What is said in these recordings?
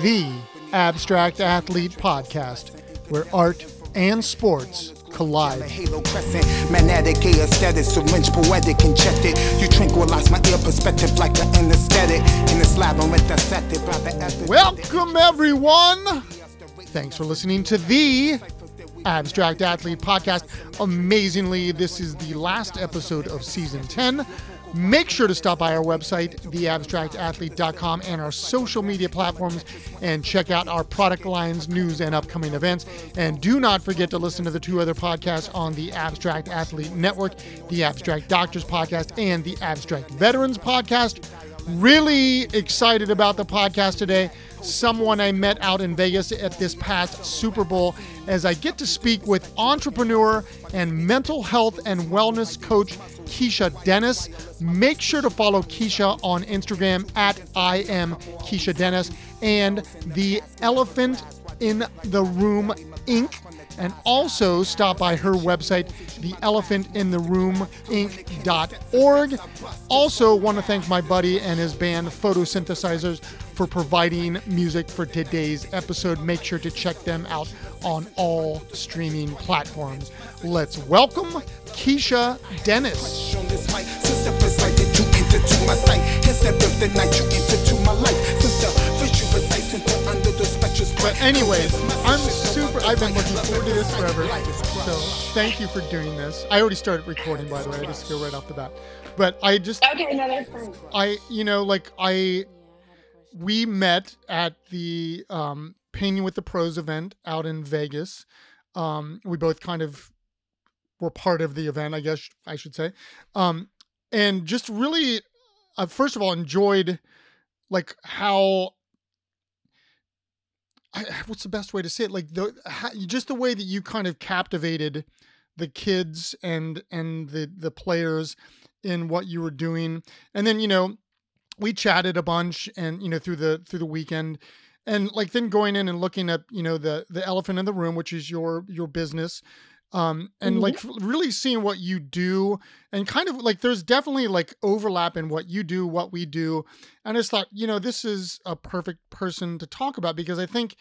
the Abstract Athlete Podcast, where art and sports collide. Halo crescent, magnetic aesthetic, syringe poetic, injected. You tranquilize my ear perspective like an anesthetic. In this labyrinth dissected by the epic. Welcome, everyone. Thanks for listening to the Abstract Athlete Podcast. Amazingly, this is the last episode of season 10. Make sure to stop by our website, theabstractathlete.com, and our social media platforms and check out our product lines, news, and upcoming events. And do not forget to listen to the two other podcasts on the Abstract Athlete Network, the Abstract Doctors Podcast and the Abstract Veterans Podcast. Really excited about the podcast today. Someone I met out in Vegas at this past Super Bowl as I get to speak with entrepreneur and mental health and wellness coach Keisha Dennis. Make sure to follow Keisha on Instagram at I am Keisha Dennis and the Elephant in the Room Inc. And also stop by her website, theelephantintheroomInc.org. Also want to thank my buddy and his band Photosynthesizers for providing music for today's episode. Make sure to check them out on all streaming platforms. Let's welcome Keisha Dennis. But anyways, I've been looking forward to this forever. So thank you for doing this. I already started recording, by the way. I just go right off the bat. But I just... Okay, no, that's fine. We met at the Painting with the Pros event out in Vegas. We both kind of were part of the event, I guess I should say. And just really, first of all, enjoyed like how... what's the best way to say it? Like just the way that you kind of captivated the kids and the players in what you were doing. And then, we chatted a bunch and, through the weekend and like then going in and looking at, the elephant in the room, which is your business. And like really seeing what you do and kind of like, there's definitely like overlap in what you do, what we do. And I just thought, this is a perfect person to talk about because I think,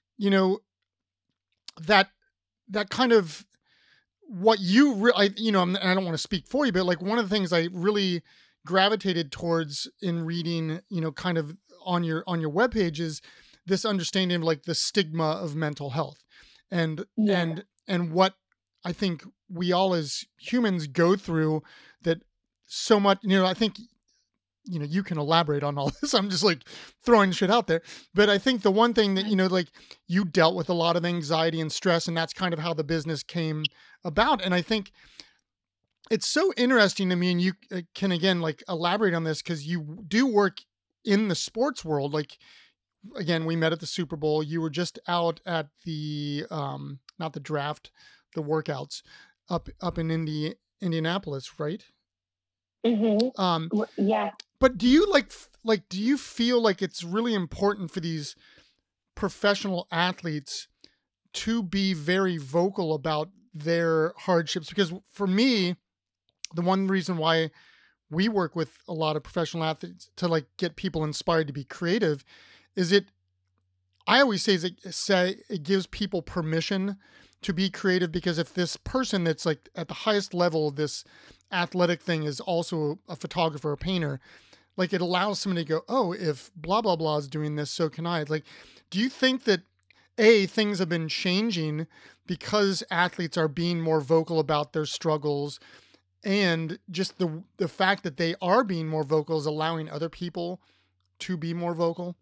that kind of what you really, and I don't want to speak for you, but like one of the things I really gravitated towards in reading, kind of on your webpage is this understanding of like the stigma of mental health and what I think we all as humans go through that so much, I think, you can elaborate on all this. I'm just like throwing shit out there. But I think the one thing that, like you dealt with a lot of anxiety and stress, and that's kind of how the business came about. And I think it's so interesting to me, and you can, again, like elaborate on this because you do work in the sports world. Like, again, we met at the Super Bowl. You were just out at the, not the draft, the workouts up in Indianapolis, right? Mm-hmm. Yeah. But do you do you feel like it's really important for these professional athletes to be very vocal about their hardships? Because for me, the one reason why we work with a lot of professional athletes to like get people inspired to be creative is I always say it gives people permission to be creative, because if this person that's like at the highest level of this athletic thing is also a photographer, a painter, like it allows somebody to go, oh, if blah, blah, blah is doing this, so can I. Like, do you think that things have been changing because athletes are being more vocal about their struggles, and just the fact that they are being more vocal is allowing other people to be more vocal?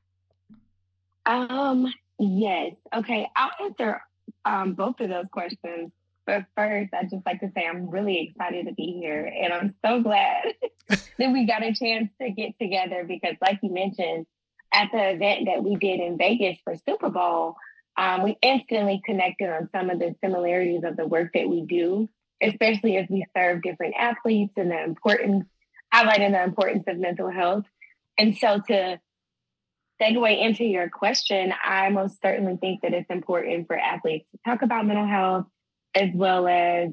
Yes. Okay. I'll answer both of those questions. But first, I'd just like to say I'm really excited to be here. And I'm so glad that we got a chance to get together because, like you mentioned, at the event that we did in Vegas for Super Bowl, we instantly connected on some of the similarities of the work that we do, especially as we serve different athletes and highlighting the importance of mental health. And so to segue into your question, I most certainly think that it's important for athletes to talk about mental health, as well as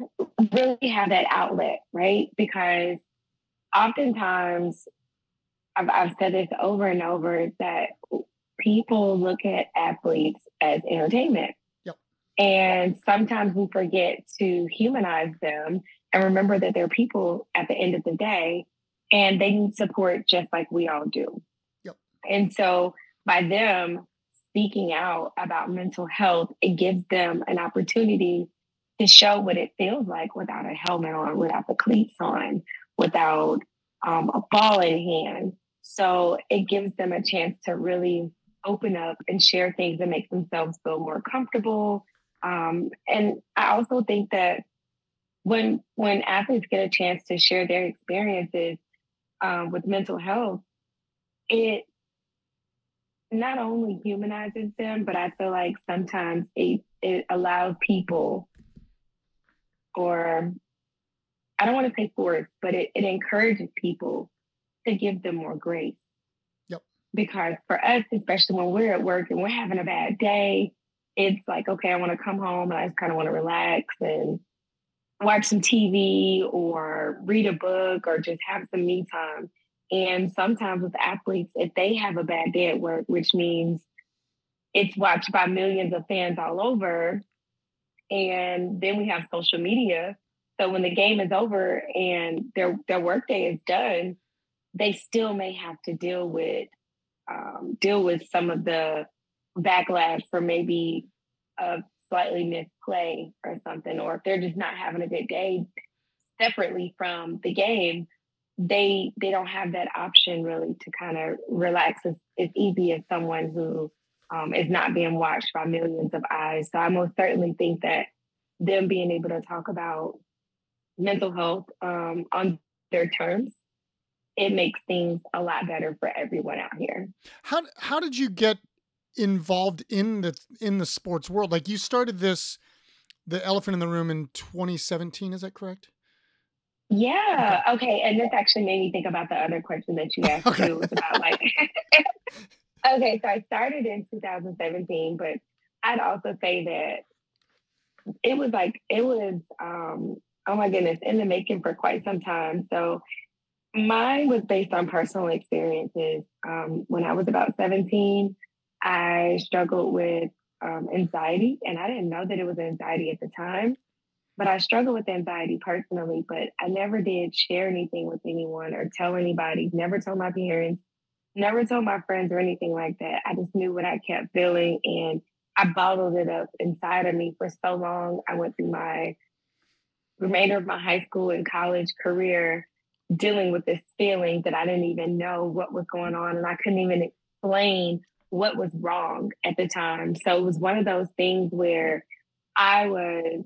really have that outlet, right? Because oftentimes I've said this over and over, is that people look at athletes as entertainment. Yep. And sometimes we forget to humanize them and remember that they're people at the end of the day, and they need support just like we all do. Yep. And so by them speaking out about mental health, it gives them an opportunity to show what it feels like without a helmet on, without the cleats on, without a ball in hand. So it gives them a chance to really open up and share things that make themselves feel more comfortable. And I also think that when athletes get a chance to share their experiences with mental health, it not only humanizes them, but I feel like sometimes it allows people, or I don't want to say force, but it encourages people to give them more grace. Yep. Because for us, especially when we're at work and we're having a bad day, it's like, okay, I want to come home and I just kind of want to relax and watch some TV or read a book or just have some me time. And sometimes with athletes, if they have a bad day at work, which means it's watched by millions of fans all over, and then we have social media. So when the game is over and their workday is done, they still may have to deal with some of the backlash for maybe a slightly missed play or something, or if they're just not having a good day separately from the game, they don't have that option really to kind of relax as easy as someone who is not being watched by millions of eyes. So I most certainly think that them being able to talk about mental health on their terms, it makes things a lot better for everyone out here. How did you get involved in the sports world? Like, you started the Elephant in the Room in 2017, is that correct? Yeah. Okay. And this actually made me think about the other question that you asked Okay. too. It was about like, okay, so I started in 2017, but I'd also say that it was, oh my goodness, in the making for quite some time. So mine was based on personal experiences. When I was about 17, I struggled with anxiety, and I didn't know that it was anxiety at the time. But I struggle with anxiety personally, but I never did share anything with anyone or tell anybody, never told my parents, never told my friends or anything like that. I just knew what I kept feeling, and I bottled it up inside of me for so long. I went through my remainder of my high school and college career dealing with this feeling that I didn't even know what was going on, and I couldn't even explain what was wrong at the time. So it was one of those things where I was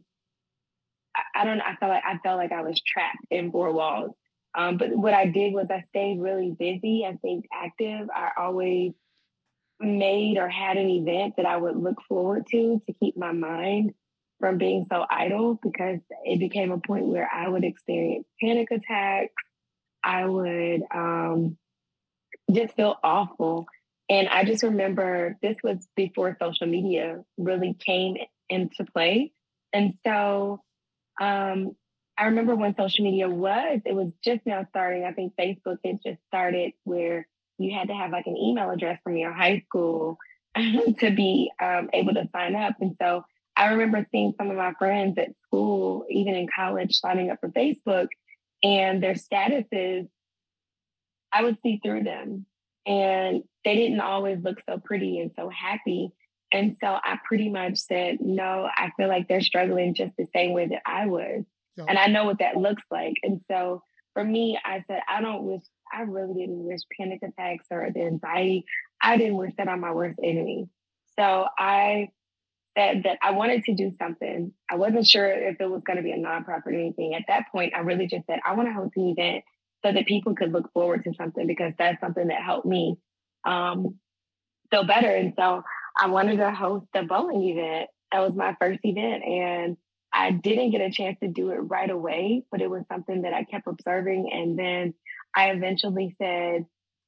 I don't know. I felt like I was trapped in four walls. But what I did was I stayed really busy. I stayed active. I always made or had an event that I would look forward to keep my mind from being so idle, because it became a point where I would experience panic attacks. I would just feel awful. And I just remember this was before social media really came into play. And so I remember when social media it was just now starting. I think Facebook had just started, where you had to have like an email address from your high school to be able to sign up. And so I remember seeing some of my friends at school, even in college, signing up for Facebook, and their statuses, I would see through them, and they didn't always look so pretty and so happy. And so I pretty much said, no, I feel like they're struggling just the same way that I was. Yeah. And I know what that looks like. And so for me, I said, I really didn't wish panic attacks or the anxiety. I didn't wish that on my worst enemy. So I said that I wanted to do something. I wasn't sure if it was going to be a nonprofit or anything. At that point, I really just said, I want to host an event so that people could look forward to something, because that's something that helped me feel better. And so I wanted to host a bowling event. That was my first event. And I didn't get a chance to do it right away, but it was something that I kept observing. And then I eventually said,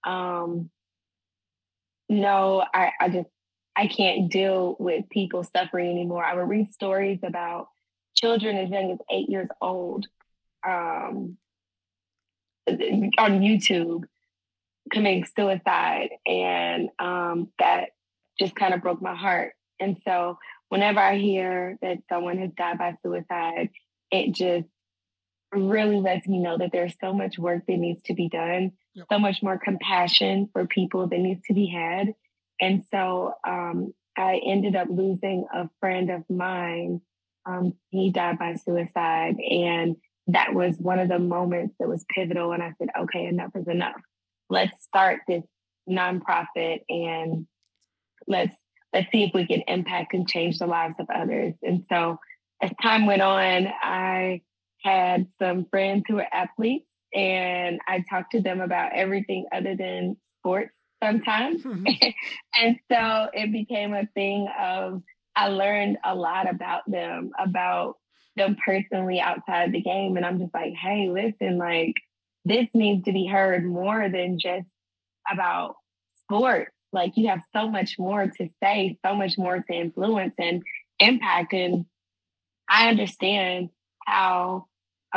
no, I can't deal with people suffering anymore. I would read stories about children as young as 8 years old on YouTube, committing suicide. And that just kind of broke my heart. And so whenever I hear that someone has died by suicide, it just really lets me know that there's so much work that needs to be done, Yep. so much more compassion for people that needs to be had. And so I ended up losing a friend of mine. He died by suicide. And that was one of the moments that was pivotal. And I said, okay, enough is enough. Let's start this nonprofit and let's see if we can impact and change the lives of others. And so as time went on, I had some friends who were athletes, and I talked to them about everything other than sports sometimes. And so it became a thing of, I learned a lot about them personally outside the game. And I'm just like, hey, listen, like, this needs to be heard more than just about sports. Like, you have so much more to say, so much more to influence and impact. And I understand how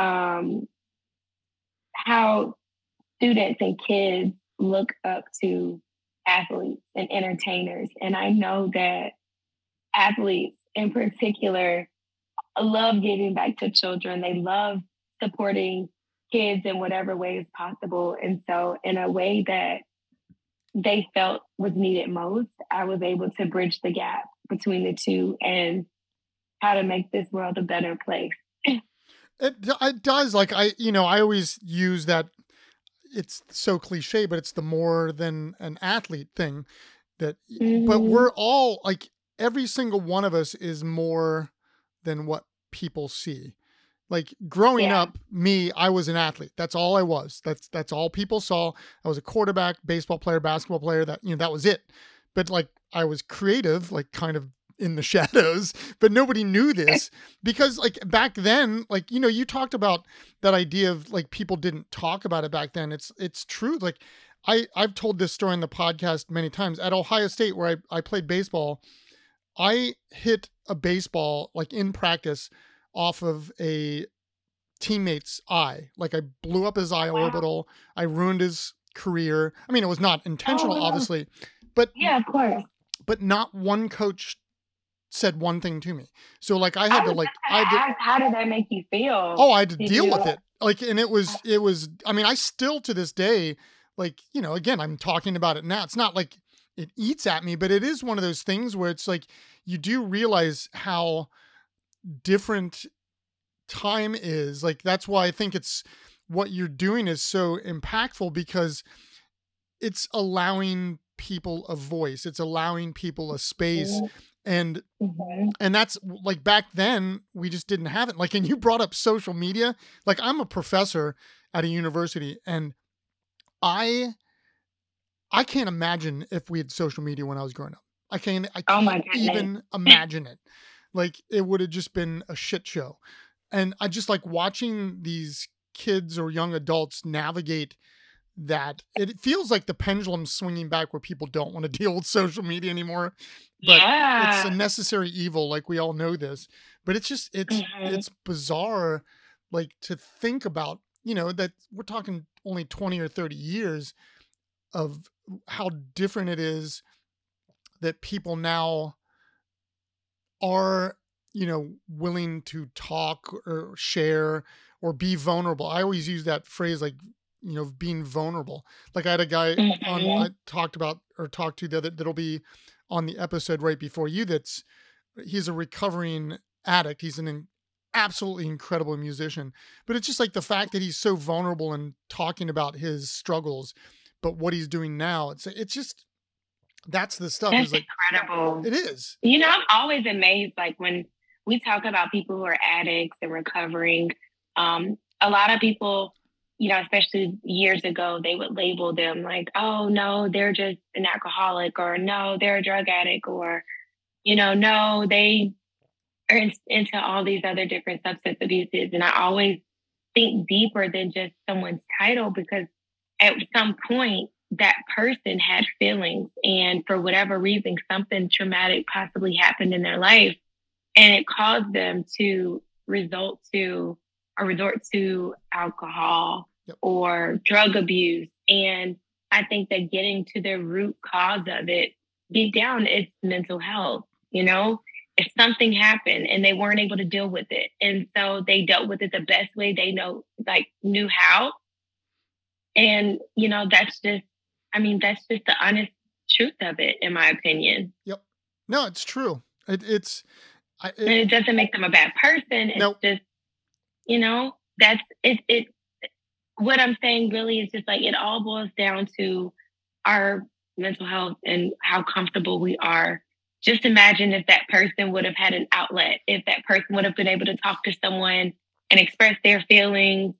students and kids look up to athletes and entertainers. And I know that athletes in particular love giving back to children. They love supporting kids in whatever way is possible. And so in a way that they felt was needed most, I was able to bridge the gap between the two and how to make this world a better place. It does. Like, I always use that. It's so cliche, but it's the more than an athlete thing that, but we're all like, every single one of us is more than what people see. Like, growing up, I was an athlete. That's all I was. That's all people saw. I was a quarterback, baseball player, basketball player. That was it. But like, I was creative, like kind of in the shadows, but nobody knew this because like back then, like, you talked about that idea of like, people didn't talk about it back then. It's true. Like, I've told this story in the podcast many times. At Ohio State, where I played baseball, I hit a baseball like in practice off of a teammate's eye. Like, I blew up his eye orbital. I ruined his career. I mean, it was not intentional, obviously, but yeah, of course. But not one coach said one thing to me. So like, I had to like, how did that make you feel? Oh, I had to deal with it. Like, and it was, I mean, I still to this day, like, again, I'm talking about it now. It's not like it eats at me, but it is one of those things where it's like, you do realize how different time is. Like, that's why I think it's, what you're doing is so impactful, because it's allowing people a voice. It's allowing people a space. And that's like, back then we just didn't have it. Like, and you brought up social media. Like, I'm a professor at a university, and I can't imagine if we had social media when I was growing up. I can't even imagine it. Like, it would have just been a shit show. And I just like watching these kids or young adults navigate that. It feels like the pendulum's swinging back, where people don't want to deal with social media anymore. But it's a necessary evil. Like, we all know this, but it's just, it's bizarre. Like, to think about, that we're talking only 20 or 30 years of how different it is that people now are, willing to talk or share or be vulnerable. I always use that phrase, like, being vulnerable. Like, I had a guy on, I talked to that'll be on the episode right before you. He's a recovering addict. He's an absolutely incredible musician, but it's just like the fact that he's so vulnerable and talking about his struggles, but what he's doing now, it's just, that's the stuff. That's like, incredible. It is. I'm always amazed, like, when we talk about people who are addicts and recovering, a lot of people, especially years ago, they would label them like, oh no, they're just an alcoholic, or no, they're a drug addict, or, no, they are into all these other different substance abuses. And I always think deeper than just someone's title, because at some point that person had feelings, and for whatever reason, something traumatic possibly happened in their life, and it caused them to resort to alcohol or drug abuse. And I think that getting to the root cause of it, deep down, it's mental health. You know, if something happened and they weren't able to deal with it, and so they dealt with it the best way they knew how. And that's just, that's just the honest truth of it, in my opinion. Yep. No, it's true. And it doesn't make them a bad person. It's just, that's it. What I'm saying really is just like, it all boils down to our mental health and how comfortable we are. Just imagine if that person would have had an outlet, if that person would have been able to talk to someone and express their feelings.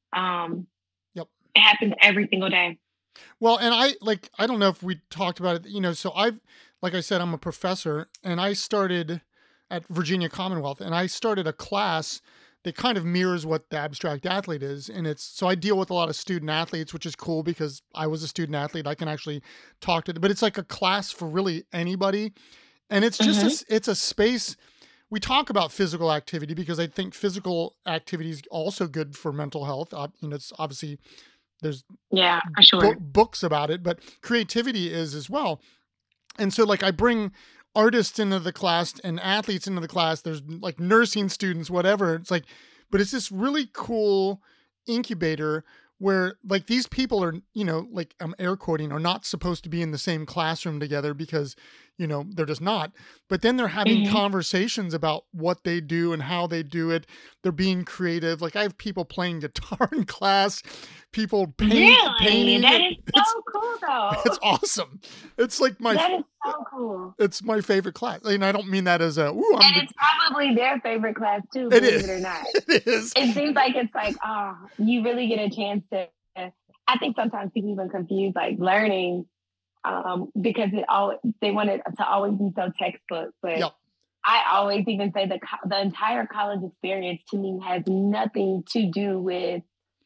Yep. It happens every single day. Well, and I don't know if we talked about it, so like I said, I'm a professor, and I started at Virginia Commonwealth, and I started a class that kind of mirrors what the abstract athlete is. And so I deal with a lot of student athletes, which is cool because I was a student athlete. I can actually talk to them, but it's like a class for really anybody. And it's just, it's a space. We talk about physical activity because I think physical activity is also good for mental health. It's obviously, there's for sure. Books about it, but creativity is as well. And so like I bring artists into the class and athletes into the class. There's like nursing students, whatever. It's like, but it's this really cool incubator where like these people are, like I'm air quoting, are not supposed to be in the same classroom together because, they're just not. But then they're having conversations about what they do and how they do it. They're being creative. Like I have people playing guitar in class, people painting. That is so cool though. It's awesome. It's like that is so cool. It's my favorite class. And I don't mean that as it's probably their favorite class too, believe it or not. It is. It seems like it's like, you really get a chance to, I think sometimes people even confuse like learning because they want it to always be so textbook. But I always even say the entire college experience to me has nothing to do with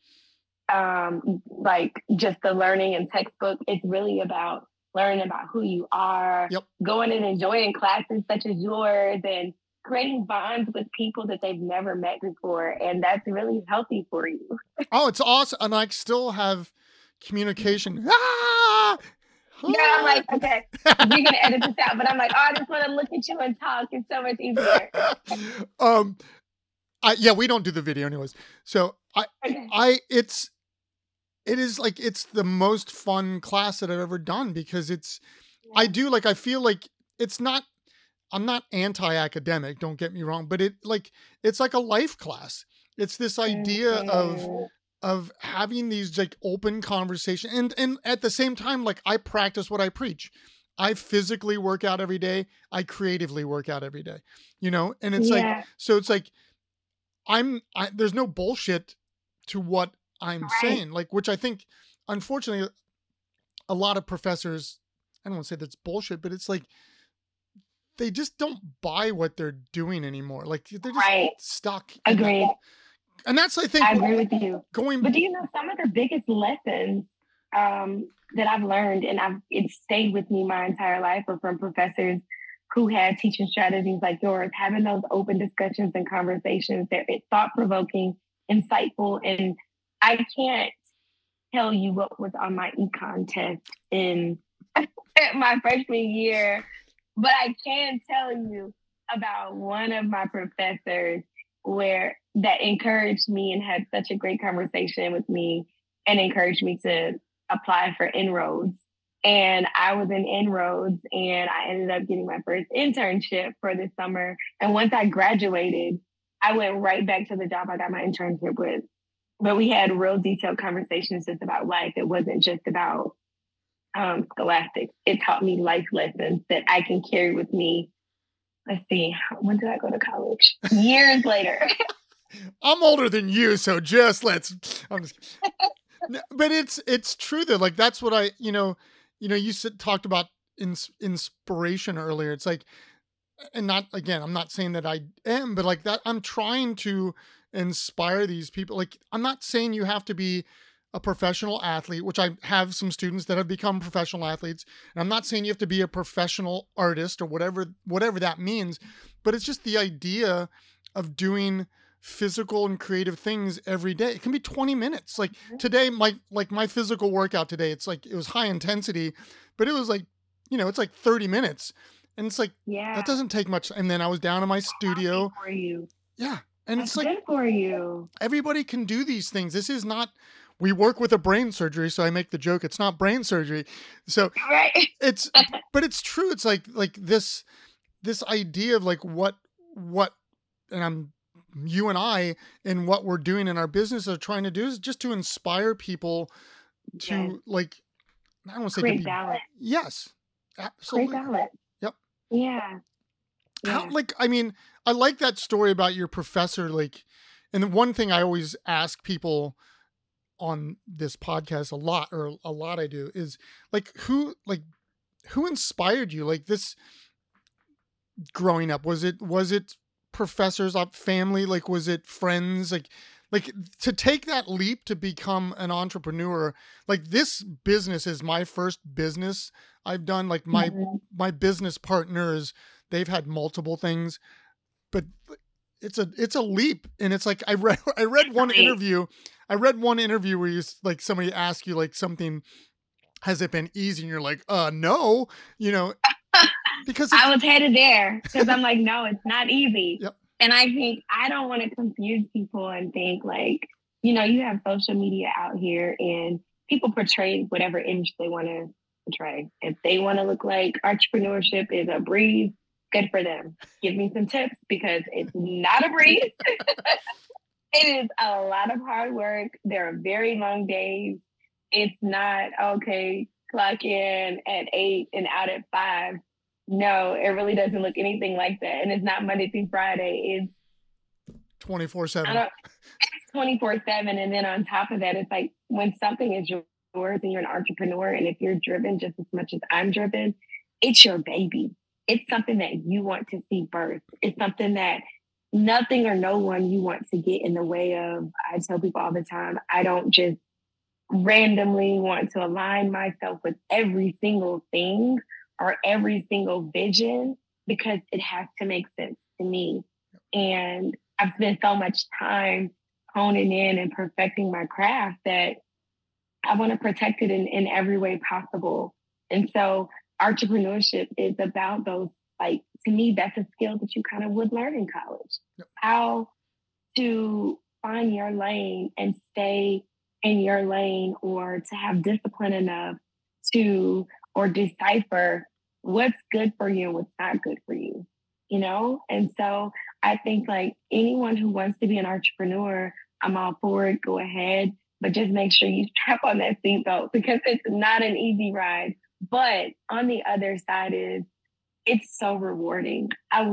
like just the learning and textbook. It's really about learning about who you are, going and enjoying classes such as yours, and creating bonds with people that they've never met before. And that's really healthy for you. Oh, it's awesome. And I still have communication. Yeah, I'm like, okay, you're going to edit this out. But I'm like, I just want to look at you and talk. It's so much easier. We don't do the video anyways. So it is like, it's the most fun class that I've ever done because I feel like I'm not anti-academic, don't get me wrong, but it's like a life class. It's this idea of having these like open conversation and at the same time, like I practice what I preach. I physically work out every day. I creatively work out every day, and it's like, so it's like, there's no bullshit to what I'm saying, like, which I think, unfortunately, a lot of professors, I don't want to say that's bullshit, but it's like, they just don't buy what they're doing anymore. Like they're just stuck. Agreed. And that's, I think, I agree with you. But do you know some of the biggest lessons that I've learned, and it's stayed with me my entire life, are from professors who had teaching strategies like yours, having those open discussions and conversations. They're thought-provoking, insightful, and I can't tell you what was on my econ test in my freshman year, but I can tell you about one of my professors that encouraged me and had such a great conversation with me and encouraged me to apply for En-ROADS. And I was in En-ROADS and I ended up getting my first internship for the summer. And once I graduated, I went right back to the job I got my internship with. But we had real detailed conversations just about life. It wasn't just about scholastics. It taught me life lessons that I can carry with me. Let's see, when did I go to college? Years later. I'm older than you, so I'm just but it's true though. Like that's what you talked about inspiration earlier. It's like, and not, again, I'm not saying that I am, but like that, I'm trying to inspire these people. Like, I'm not saying you have to be a professional athlete, which I have some students that have become professional athletes. And I'm not saying you have to be a professional artist or whatever that means, but it's just the idea of doing physical and creative things every day. It can be 20 minutes. Like today, my physical workout today, it's like, it was high intensity, but it was like, it's like 30 minutes. And it's like, that doesn't take much. And then I was down in my studio. For you. Yeah. And That's it's like, good for you. Everybody can do these things. This is not, we work with a brain surgery. So I make the joke, it's not brain surgery. So right. but it's true. It's like this idea of like what, and you and I, and what we're doing in our business are trying to do is just to inspire people to like, I don't want to say create balance. Yes, absolutely. Create balance. Yep. Yeah. How, I like that story about your professor. Like, and the one thing I always ask people on this podcast a lot I do is like, who inspired you? Like this growing up, was it professors, family? Like, was it friends? Like to take that leap to become an entrepreneur, like this business is my first business I've done. Like my business partners, they've had multiple things, but it's a leap. And it's like, I read one interview where you like, somebody asked you like something, has it been easy? And you're like, no, because I was headed there because I'm like, no, it's not easy. Yep. And I think I don't want to confuse people and think like, you have social media out here and people portray whatever image they want to portray. If they want to look like entrepreneurship is a breeze, good for them. Give me some tips because it's not a breeze. It is a lot of hard work. There are very long days. It's not, okay, clock in at 8 and out at 5. No, it really doesn't look anything like that. And it's not Monday through Friday. It's 24/7. It's 24/7. And then on top of that, it's like when something is yours and you're an entrepreneur, and if you're driven just as much as I'm driven, it's your baby. It's something that you want to see birth. It's something that nothing or no one you want to get in the way of. I tell people all the time, I don't just randomly want to align myself with every single thing or every single vision because it has to make sense to me. And I've spent so much time honing in and perfecting my craft that I want to protect it in every way possible. And so entrepreneurship is about those, like, to me, that's a skill that you kind of would learn in college. Yep. How to find your lane and stay in your lane, or to have discipline enough to, or decipher what's good for you and what's not good for you, And so I think like anyone who wants to be an entrepreneur, I'm all for it, go ahead, but just make sure you strap on that seatbelt because it's not an easy ride. But on the other side it's so rewarding.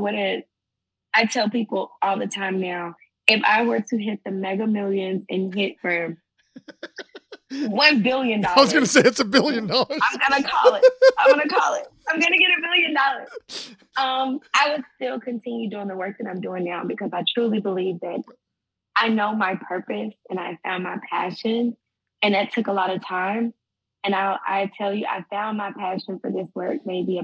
I tell people all the time now, if I were to hit the Mega Millions and hit for $1 billion. I was going to say it's $1 billion. I'm going to call it. I'm going to get $1 billion. I would still continue doing the work that I'm doing now because I truly believe that I know my purpose and I found my passion, and that took a lot of time. And I tell you, I found my passion for this work maybe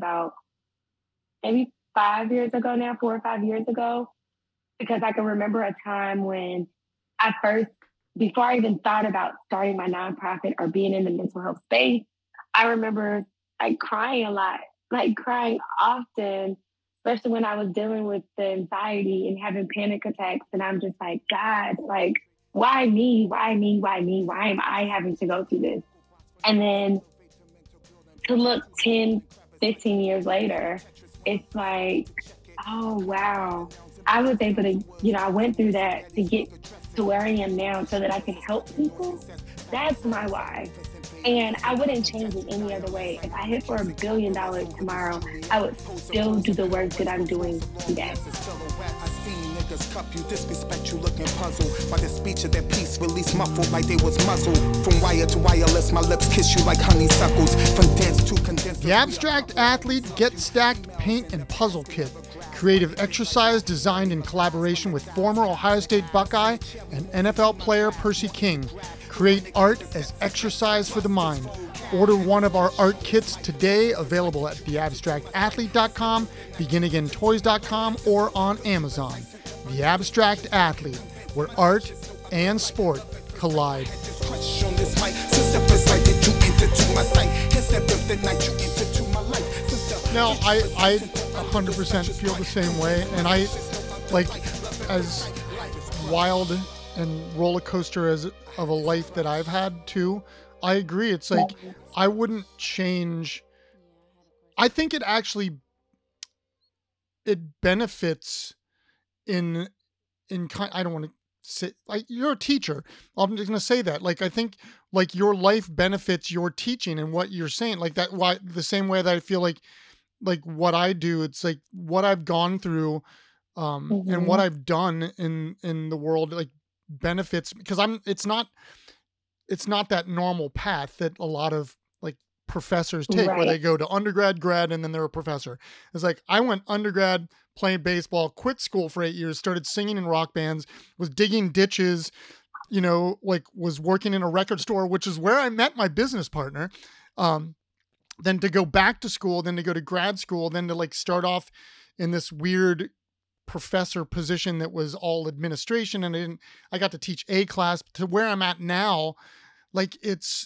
5 years ago now, 4 or 5 years ago, because I can remember a time when before I even thought about starting my nonprofit or being in the mental health space, I remember like crying a lot, like crying often, especially when I was dealing with the anxiety and having panic attacks. And I'm just like, God, like, why me? Why me? Why me? Why am I having to go through this? And then to look 10, 15 years later, it's like, oh, wow. I was able to, I went through that to get to where I am now so that I can help people. That's my why. And I wouldn't change it any other way. If I hit for $1 billion tomorrow, I would still do the work that I'm doing today. Cup you, disrespect you, looking puzzled by the speech of their piece, release muffled like they was muzzled. From wire to wireless, my lips kiss you like honeysuckles. From dense to condensed. The Abstract Athlete Get Stacked Paint and Puzzle Kit. Creative exercise designed in collaboration with former Ohio State Buckeye and NFL player Percy King. Create art as exercise for the mind. Order one of our art kits today, available at theabstractathlete.com, beginagaintoys.com, or on Amazon. The Abstract Athlete, where art and sport collide. Now, I 100% feel the same way, and I, like, as wild and roller coaster as of a life that I've had too, I agree. It's like, I wouldn't change. I think it actually, it benefits in I don't want to say, like, you're a teacher. I'm just going to say that. Like, I think, like, your life benefits your teaching and what you're saying. Like, that, why, the same way that I feel like what I do, it's like what I've gone through, and what I've done in the world, like, benefits, because it's not that normal path that a lot of, like, professors take, where they go to undergrad, grad, and then they're a professor. It's like, I went undergrad, playing baseball, quit school for 8 years, started singing in rock bands, was digging ditches, like, was working in a record store, which is where I met my business partner. Then to go back to school, then to go to grad school, then to, like, start off in this weird professor position that was all administration, and I got to teach a class, to where I'm at now. Like, it's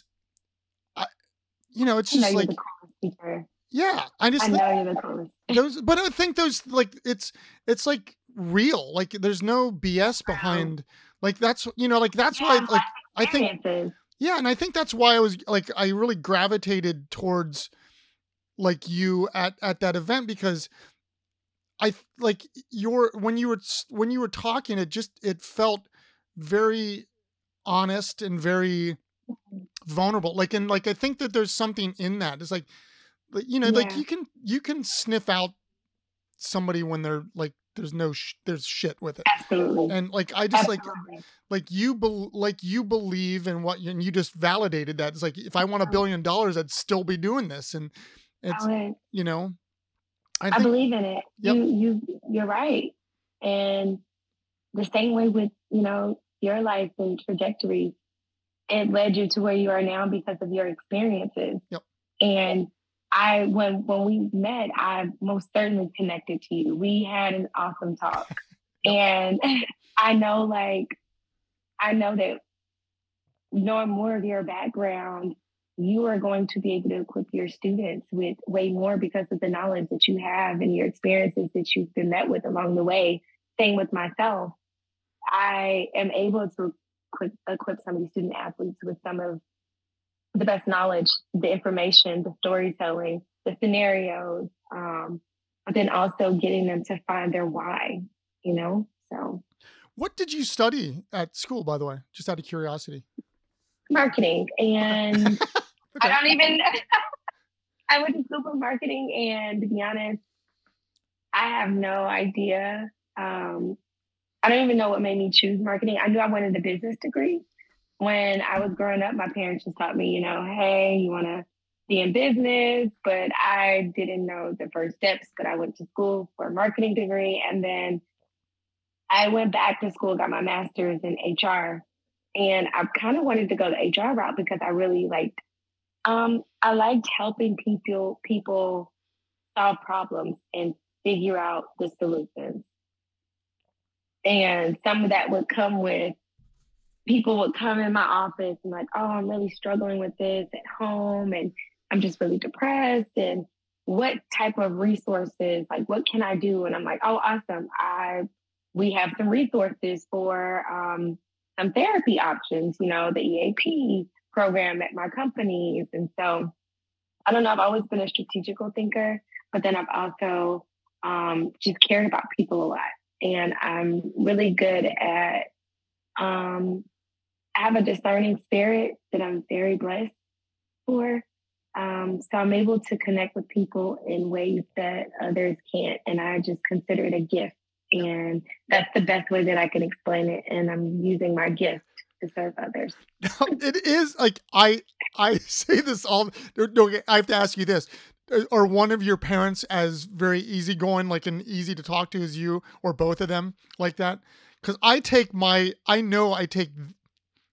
just like, yeah, I know you're the coolest. But I think those, like, it's like real, like, there's no BS behind, like, that's, like, that's why, like, I think, yeah. And I think that's why I really gravitated towards, like, you at that event, because I, like, when you were talking, it felt very honest and very vulnerable. Like, and, like, I think that there's something in that. It's like, like, you can sniff out somebody when they're, like, there's shit with it. Absolutely. And, like, I just, like you believe in what, and you just validated that. It's like, if I won $1 billion, I'd still be doing this. And it's, I believe in it. Yep. You're right. And the same way with, your life and trajectory, it led you to where you are now because of your experiences. Yep. And when we met, I most certainly connected to you. We had an awesome talk. And I know that knowing more of your background, you are going to be able to equip your students with way more because of the knowledge that you have and your experiences that you've been met with along the way. Same with myself. I am able to equip some of these student athletes with some of the best knowledge, the information, the storytelling, the scenarios, but then also getting them to find their why, so. What did you study at school, by the way? Just out of curiosity. Marketing. And okay. I went to school for marketing, and to be honest, I have no idea. I don't even know what made me choose marketing. I knew I wanted a business degree. When I was growing up, my parents just taught me, hey, you want to be in business, but I didn't know the first steps. But I went to school for a marketing degree, and then I went back to school, got my master's in HR. And I kind of wanted to go the HR route because I really liked helping people solve problems and figure out the solutions. And some of that would come with, people would come in my office and like, oh, I'm really struggling with this at home, and I'm just really depressed. And what type of resources, like, what can I do? And I'm like, oh, awesome. We have some resources for some therapy options, the EAP program at my companies. And so I don't know, I've always been a strategical thinker, but then I've also just cared about people a lot. And I'm really good at, I have a discerning spirit that I'm very blessed for. So I'm able to connect with people in ways that others can't. And I just consider it a gift. And that's the best way that I can explain it. And I'm using my gift to serve others. It is like, I say this all, no, I have to ask you this. Are one of your parents as very easygoing, like, and easy to talk to as you, or both of them like that? Because I take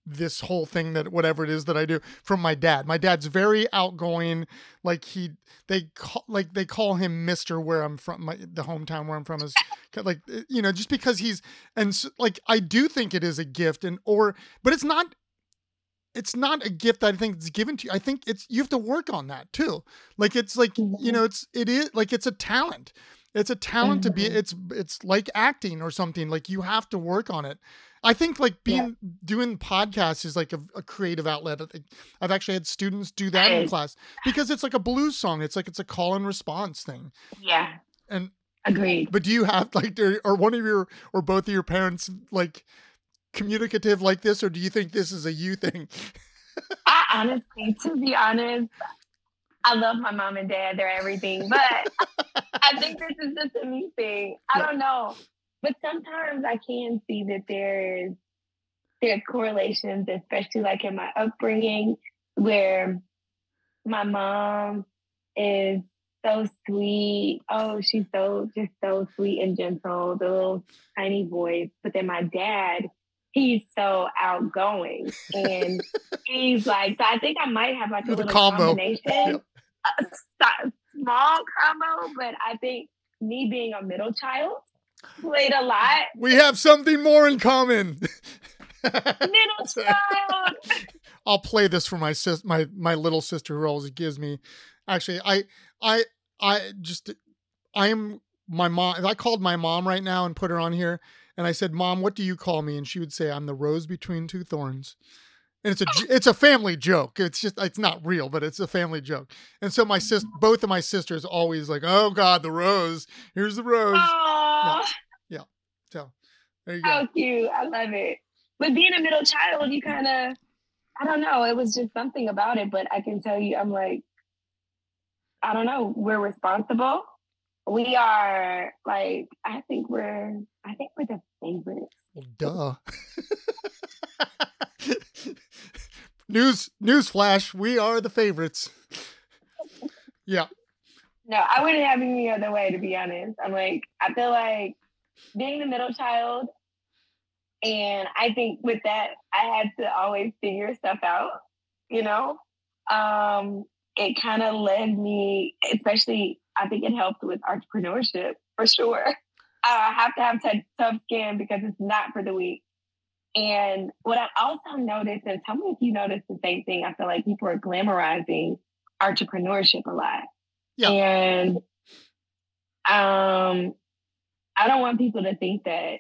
this whole thing that whatever it is that I do from my dad. My dad's very outgoing. Like they call him Mr. where I'm from. The hometown where I'm from is like, just because he's, and so, like, I do think it is a gift but it's not a gift that I think it's given to you. I think you have to work on that too. Like, it's like, it is like, it's a talent. It's a talent to be, it's like acting or something. Like, you have to work on it. I think like doing podcasts is like a creative outlet. I've actually had students do that in class because it's like a blues song. It's a call and response thing. Yeah. And agreed. But do you have like, or one of your, or both of your parents like communicative like this, or do you think this is a you thing? I honestly, to be honest, I love my mom and dad. They're everything. But I think this is just a me thing. I don't know. But sometimes I can see that there's correlations, especially like in my upbringing, where my mom is so sweet. Oh, she's so sweet and gentle, the little tiny voice. But then my dad, he's so outgoing, and he's like, so I think I might have like a little combination, a small combo, but I think me being a middle child played a lot. We have something more in common. Middle child. I'll play this for my little sister who always gives me. Actually, I'm my mom. If I called my mom right now and put her on here, and I said, "Mom, what do you call me?" and she would say, "I'm the rose between two thorns." And it's a family joke. It's not real, but it's a family joke. And so both of my sisters always like, "Oh God, the rose. Here's the rose." Yeah. So there you go. How cute. I love it. But being a middle child, you kind of, I don't know. It was just something about it. But I can tell you, I'm like, I don't know. We're responsible. We are like, I think we're the favorites. Well, duh. News flash, we are the favorites. Yeah. No, I wouldn't have it any other way, to be honest. I'm like, I feel like being the middle child, and I think with that, I had to always figure stuff out, it kind of led me, especially, I think it helped with entrepreneurship for sure. I have to have tough skin because it's not for the weak. And what I also noticed, and tell me if you noticed the same thing, I feel like people are glamorizing entrepreneurship a lot. Yeah. And I don't want people to think that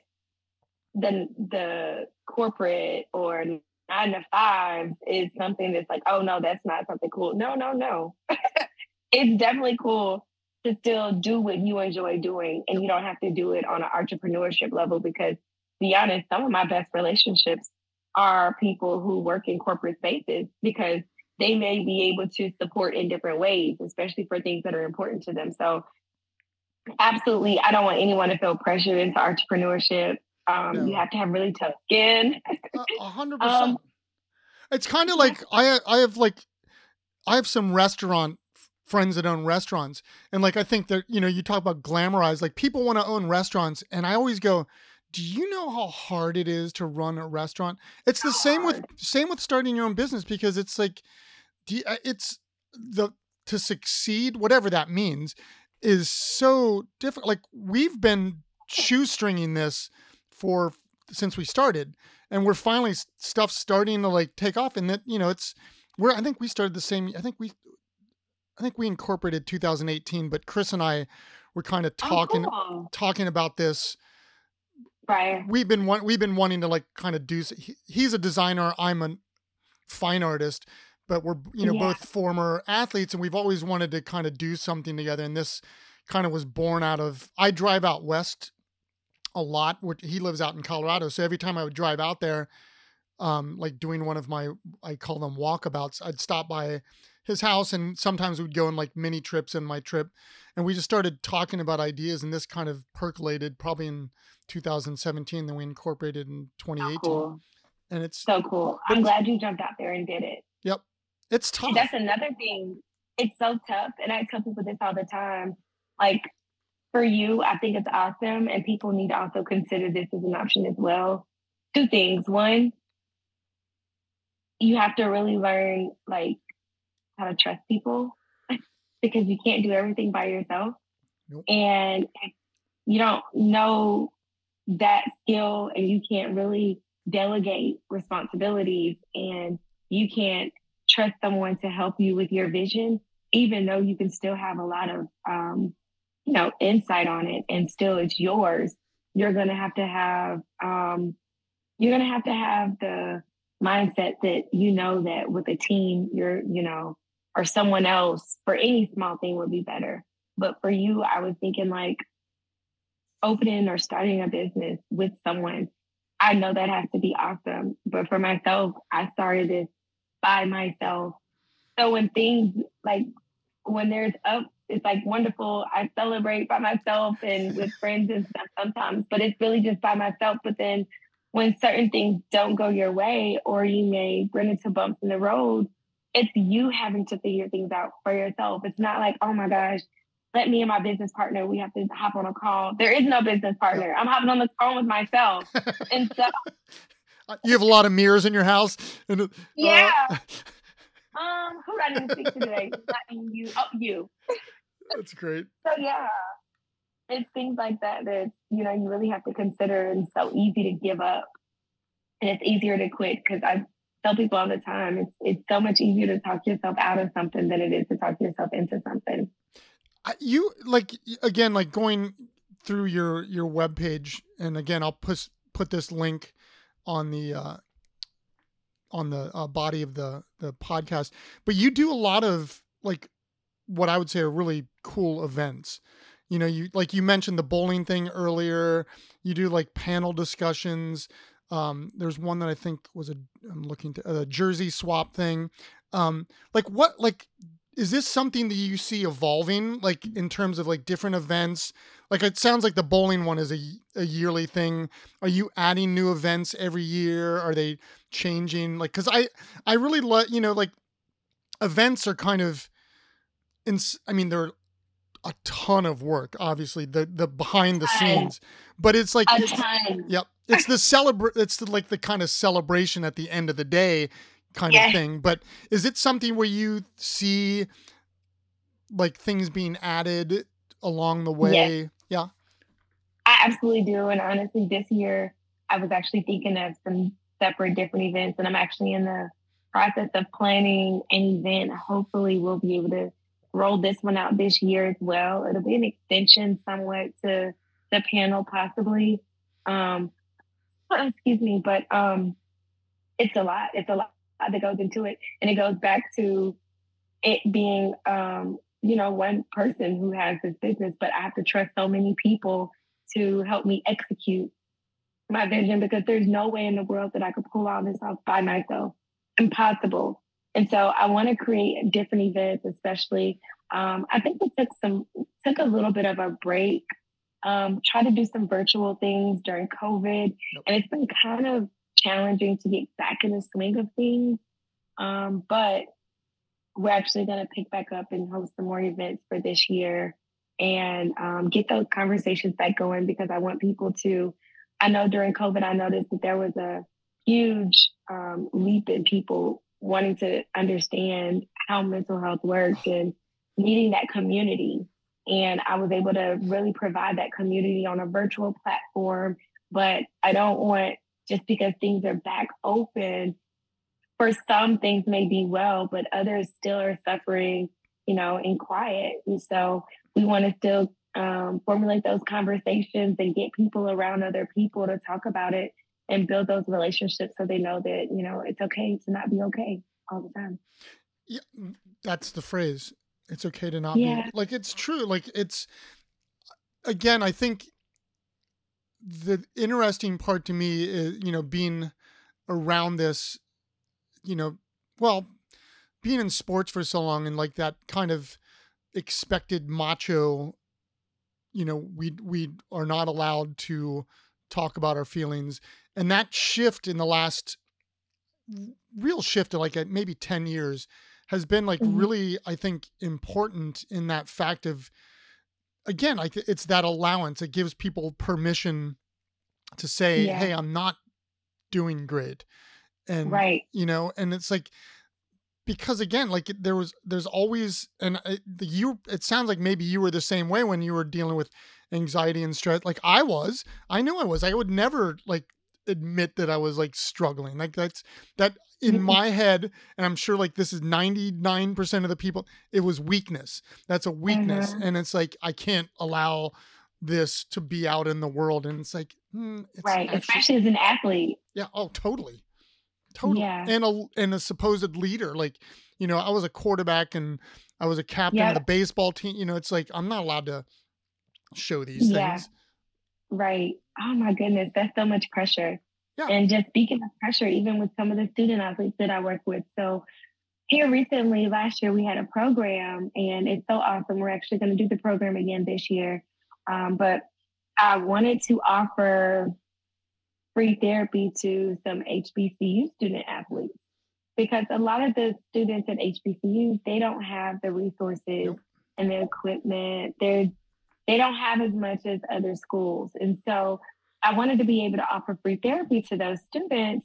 the corporate or 9-to-5 is something that's like, oh no, that's not something cool. No. It's definitely cool to still do what you enjoy doing, and you don't have to do it on an entrepreneurship level, because, to be honest, some of my best relationships are people who work in corporate spaces, because they may be able to support in different ways, especially for things that are important to them. So absolutely, I don't want anyone to feel pressured into entrepreneurship. No. You have to have really tough skin. 100%. It's kind of like I have some restaurant friends that own restaurants, and like I think that you talk about glamorize, like people want to own restaurants, and I always go, do you know how hard it is to run a restaurant? It's the same with starting your own business, because it's like to succeed, whatever that means, is so different. Like, we've been shoestringing this since we started, and we're finally stuff starting to like take off, and that I think we started the same. I think we incorporated 2018, but Chris and I were kind of talking about this. Right. We've been wanting to like kind of do. He's a designer. I'm a fine artist, but we're both former athletes, and we've always wanted to kind of do something together. And this kind of was born out of, I drive out west a lot. He lives out in Colorado, so every time I would drive out there, like doing one of my, I call them walkabouts, I'd stop by his house, and sometimes we'd go on like mini trips in my trip, and we just started talking about ideas, and this kind of percolated probably in 2017. Then we incorporated in 2018. So cool. And it's so cool. I'm glad you jumped out there and did it. Yep. It's tough. And that's another thing. It's so tough. And I tell people this all the time. Like, for you, I think it's awesome, and people need to also consider this as an option as well. Two things. One, you have to really learn like how to trust people because you can't do everything by yourself. Nope. And if you don't know that skill and you can't really delegate responsibilities and you can't trust someone to help you with your vision, even though you can still have a lot of, insight on it and still it's yours, you're going to have to have, the mindset that that with a team, or someone else for any small thing would be better. But for you, I was thinking like opening or starting a business with someone. I know that has to be awesome. But for myself, I started this by myself. So when things like when there's ups, it's like wonderful. I celebrate by myself and with friends and stuff sometimes, but it's really just by myself. But then when certain things don't go your way or you may run into bumps in the road, it's you having to figure things out for yourself. It's not like, oh my gosh, let me and my business partner, we have to hop on a call. There is no business partner. I'm hopping on the phone with myself. And so you have a lot of mirrors in your house. And, yeah. Who do I need to speak to today? Not you. Oh, you. That's great. So yeah, it's things like that you really have to consider, and so easy to give up, and it's easier to quit because I tell people all the time it's so much easier to talk yourself out of something than it is to talk yourself into something. You like again, like going through your webpage, and again, I'll put this link on the body of the podcast. But you do a lot of like what I would say are really cool events. You mentioned the bowling thing earlier. You do like panel discussions. There's one that I think was a jersey swap thing. Is this something that you see evolving, like in terms of like different events? Like it sounds like the bowling one is a yearly thing. Are you adding new events every year? Are they changing? Like, cause I really like events are kind of, they're a ton of work, obviously the behind the scenes, but it's like, yep. It's the kind of celebration at the end of the day kind of thing. But is it something where you see like things being added along the way? Yes. Yeah. I absolutely do. And honestly, this year I was actually thinking of some separate different events, and I'm actually in the process of planning an event. Hopefully we'll be able to roll this one out this year as well. It'll be an extension somewhat to the panel possibly. Excuse me, but it's a lot. It's a lot that goes into it. And it goes back to it being, one person who has this business, but I have to trust so many people to help me execute my vision because there's no way in the world that I could pull all this off by myself. Impossible. And so I want to create different events, especially. I think it took a little bit of a break, try to do some virtual things during COVID. And it's been kind of challenging to get back in the swing of things. But we're actually going to pick back up and host some more events for this year and get those conversations back going because I want people to, I know during COVID, I noticed that there was a huge leap in people wanting to understand how mental health works and needing that community. And I was able to really provide that community on a virtual platform. But I don't want, just because things are back open, for some things may be well, but others still are suffering, in quiet. And so we want to still formulate those conversations and get people around other people to talk about it and build those relationships so they know that, it's okay to not be okay all the time. Yeah, that's the phrase. It's okay to not be. Like, it's true. Like, it's, again, I think the interesting part to me is, being around this, being in sports for so long and like that kind of expected macho, we are not allowed to talk about our feelings. And that shift in the last real shift of like maybe 10 years has been like really, I think, important in that fact of, again, like it's that allowance. It gives people permission to say, hey, I'm not doing great. And, Right. and it's like, because again, like there's always, and it sounds like maybe you were the same way when you were dealing with anxiety and stress. Like I knew I would never like admit that I was like struggling. Like that in Mhm. my head. And I'm sure like this is 99% of the people, it was weakness. That's a weakness. Mhm. And it's like, I can't allow this to be out in the world. And it's like, it's Right. actually, Especially as an athlete. yeah. Oh, totally. Totally. Yeah. And a supposed leader. Like, I was a quarterback and I was a captain of the Yep. baseball team. It's like I'm not allowed to show these Yeah. things. Right. Oh my goodness. That's so much pressure. Yeah. And just speaking of pressure, even with some of the student athletes that I work with. So here recently, last year, we had a program and it's so awesome. We're actually going to do the program again this year. But I wanted to offer free therapy to some HBCU student athletes because a lot of the students at HBCUs, they don't have the resources Nope. and the equipment. They don't have as much as other schools. And so I wanted to be able to offer free therapy to those students.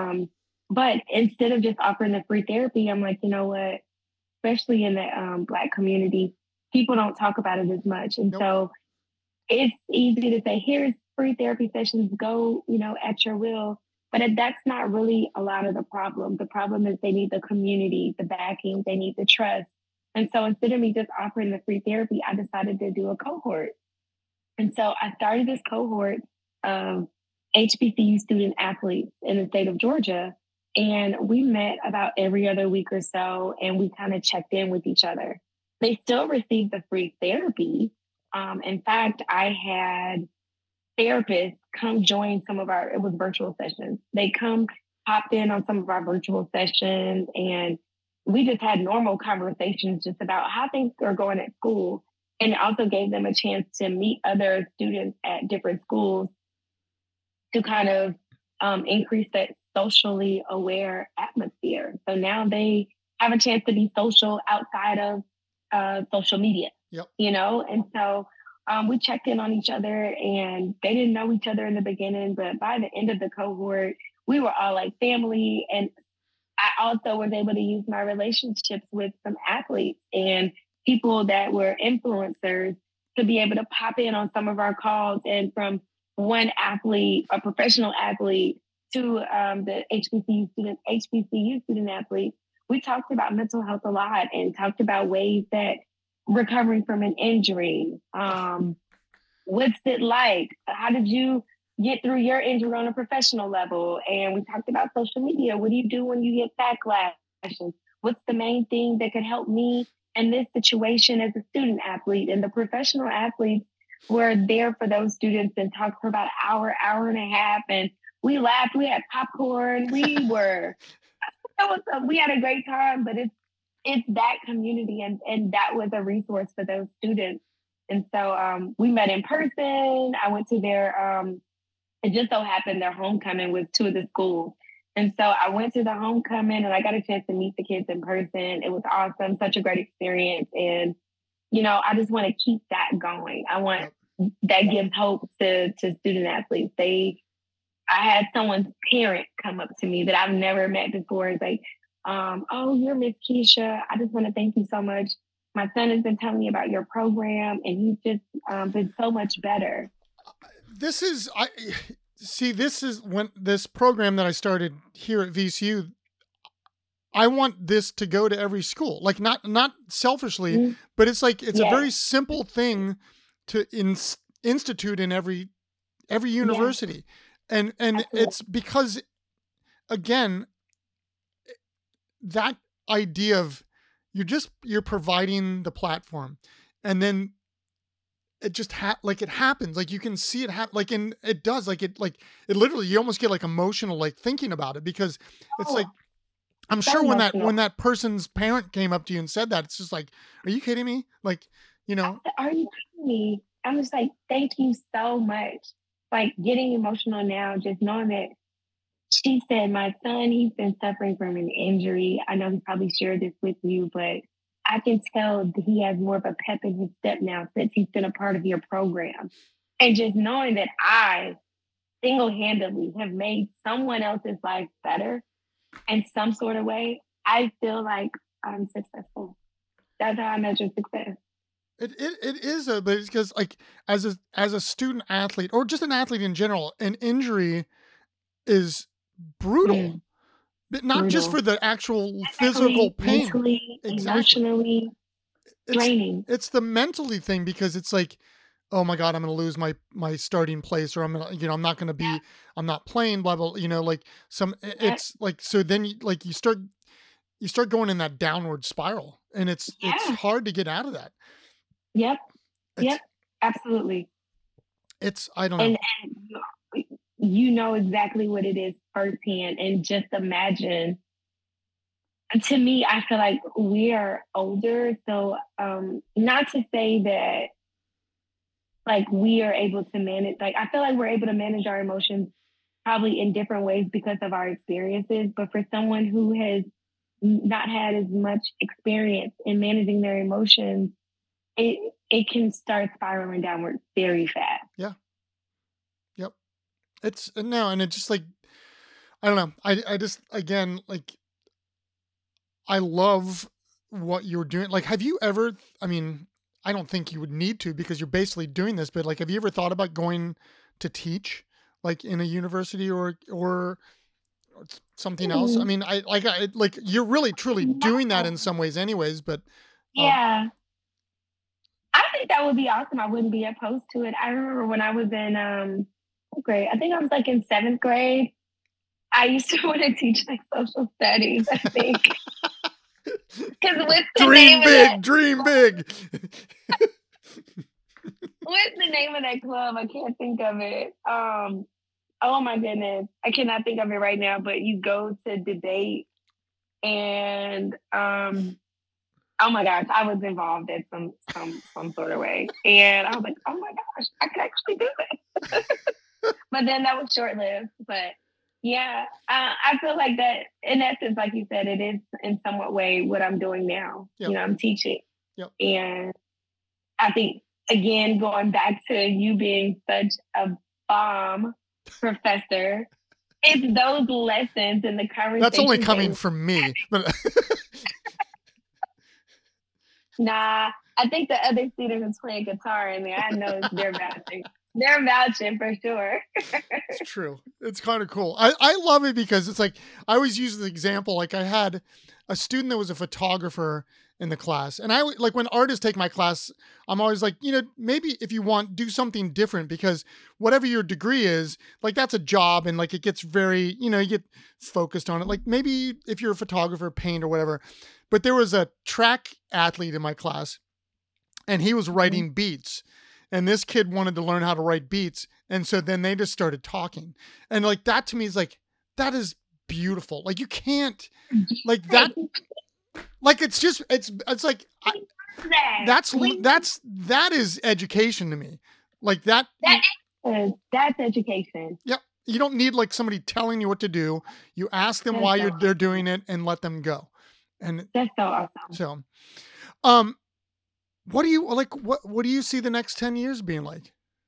But instead of just offering the free therapy, I'm like, you know what? Especially in the Black community, people don't talk about it as much. And Nope. so it's easy to say, here's free therapy sessions, go, at your will. But that's not really a lot of the problem. The problem is they need the community, the backing, they need the trust. And so instead of me just offering the free therapy, I decided to do a cohort. And so I started this cohort of HBCU student athletes in the state of Georgia. And we met about every other week or so, and we kind of checked in with each other. They still received the free therapy. In fact, I had therapists come join it was virtual sessions. They hopped in on some of our virtual sessions, and we just had normal conversations just about how things are going at school. And it also gave them a chance to meet other students at different schools to kind of increase that socially aware atmosphere. So now they have a chance to be social outside of social media, Yep. And so we checked in on each other, and they didn't know each other in the beginning, but by the end of the cohort, we were all like family. And I also was able to use my relationships with some athletes and people that were influencers to be able to pop in on some of our calls. And from one athlete, a professional athlete, to the HBCU student athletes, we talked about mental health a lot and talked about ways that recovering from an injury, what's it like? How did you get through your injury on a professional level? And we talked about social media. What do you do when you get backlash? What's the main thing that could help me in this situation as a student athlete? And the professional athletes were there for those students and talked for about an hour and a half. And we laughed, we had popcorn, we had a great time, but it's that community and that was a resource for those students. And so we met in person. I went to it just so happened their homecoming was two of the schools. And so I went to the homecoming and I got a chance to meet the kids in person. It was awesome, such a great experience. And, I just want to keep that going. I want that gives hope to student athletes. I had someone's parent come up to me that I've never met before. It's like, oh, you're Miss Keisha. I just want to thank you so much. My son has been telling me about your program, and he's just been so much better. This is when this program that I started here at VCU, I want this to go to every school, like not selfishly, but it's like, it's a very simple thing to institute in every university. And Absolutely. it's because, again, that idea of you're providing the platform, and then it just it happens, like you can see it happen, it does, it literally, you almost get like emotional, like thinking about it, because it's like, I'm so sure when emotional. that person's parent came up to you and said that, it's just like, are you kidding me? Like, I said, are you kidding me? I'm just like, thank you so much. Like getting emotional now, just knowing that she said, my son, he's been suffering from an injury. I know he's probably shared this with you, but I can tell that he has more of a pep in his step now since he's been a part of your program. And just knowing that I single-handedly have made someone else's life better, in some sort of way, I feel like I'm successful. That's how I measure success. It is but it's because like as a student athlete or just an athlete in general, an injury is brutal, Mm, but not just brutal. for the actual physical Physically, pain. mentally, Exactly. emotionally It's draining. it's the mentally thing because it's like, oh my god, I'm going to lose my starting place, or I'm gonna, I'm not going to be, I'm not playing, blah blah. Like Yep. it's like so then like you start going in that downward spiral, and it's Yeah. hard to get out of that. Yep. Yep. It's Absolutely. it's I don't know. And you know exactly what it is firsthand. And just imagine, to me, I feel like we are older. So not to say that like we are able to manage, like I feel like we're able to manage our emotions probably in different ways because of our experiences. But for someone who has not had as much experience in managing their emotions, it can start spiraling downward very fast. Yeah. Yep. It's no, and it's just like I don't know. I just again like I love what you're doing. Like, have you ever? I mean, I don't think you would need to because you're basically doing this. But like, have you ever thought about going to teach, like in a university or something else? I Hmm, mean, I like you're really truly doing that in no. some ways, anyways. But um, Yeah. I think that would be awesome. I wouldn't be opposed to it. I remember when I was in what grade, I think I was like in seventh grade. I used to want to teach like social studies, I think. Because what's the name dream of that? big, dream big. What's the name of that club? I can't think of it. Oh my goodness, I cannot think of it right now. But you go to debate, and oh my gosh, I was involved in some sort of way, and I was like, oh my gosh, I could actually do this. But then that was short lived. But yeah, I feel like that in essence, like you said, it is in somewhat way what I'm doing now. Yep. I'm teaching, Yep. and I think again going back to you being such a bomb professor, it's those lessons and the That's only conversations coming that from me. But nah, I think the other students are playing guitar in there. I know they're vouching. They're vouching for sure. it's true. It's kind of cool. I love it because it's like I always use the example. Like I had a student that was a photographer in the class, and like when artists take my class, I'm always like, maybe if you want, do something different because whatever your degree is, like that's a job, and like it gets very, you get focused on it. Like maybe if you're a photographer, paint or whatever. But there was a track athlete in my class, and he was writing beats, and this kid wanted to learn how to write beats, and so then they just started talking, and like that to me is like that is beautiful. Like you can't like that, like it's like that is education to me, like that. That's education. Yep. You don't need like somebody telling you what to do. You ask them That's why so they're doing it and let them go. And that's so awesome. so um what do you like? What do you see the next 10 years being like?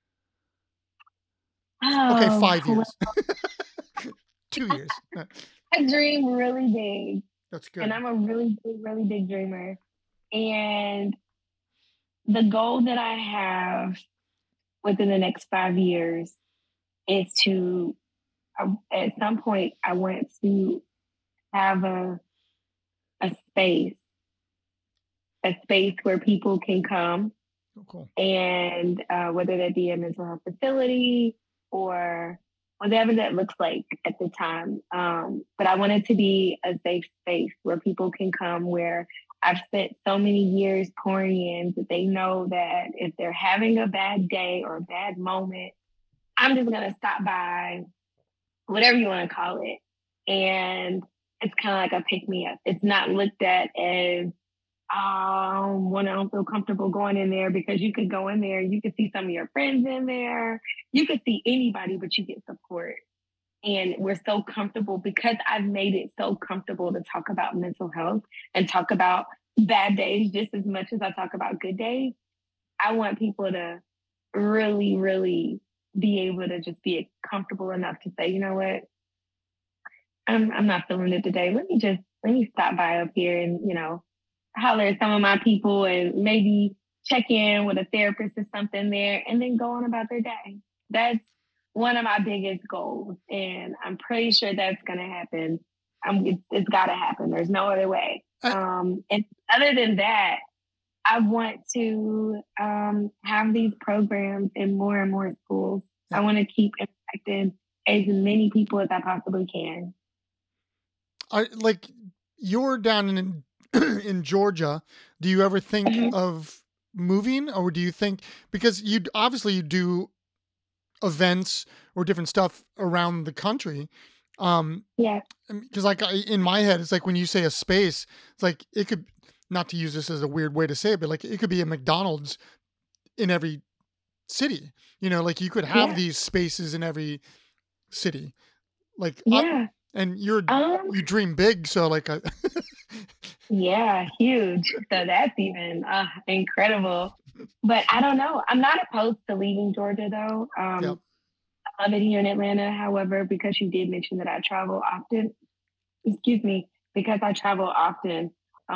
Okay, Oh, 5 years, 2 years. I dream really big, That's and good. I'm a really big dreamer. And the goal that I have within the next 5 years is to, at some point, I want to have a space, a space where people can come, Oh, cool. and whether that be a mental health facility or whatever that looks like at the time. But I want it to be a safe space where people can come, where I've spent so many years pouring in that they know that if they're having a bad day or a bad moment, I'm just going to stop by, whatever you want to call it. And it's kind of like a pick me up. It's not looked at as, when I don't feel comfortable going in there, because you could go in there, you could see some of your friends in there, you could see anybody, but you get support. And we're so comfortable because I've made it so comfortable to talk about mental health and talk about bad days just as much as I talk about good days. I want people to really be able to just be comfortable enough to say, you know what, I'm not feeling it today. Let me stop by up here and, holler at some of my people and maybe check in with a therapist or something there and then go on about their day. That's one of my biggest goals. And I'm pretty sure that's going to happen. It's got to happen. There's no other way. And other than that, I want to have these programs in more and more schools. I want to keep impacting as many people as I possibly can. You're down in Georgia. Do you ever think of moving, or do you think, because you do events or different stuff around the country? Yeah. Because in my head, it's like when you say a space, it's like it could, not to use this as a weird way to say it, but like it could be a McDonald's in every city. Like you could have these spaces in every city. Like and you dream big, so like yeah, huge. So that's even incredible. But I don't know. I'm not opposed to leaving Georgia though. I love it here in Atlanta. However, because you did mention that I travel often, because I travel often,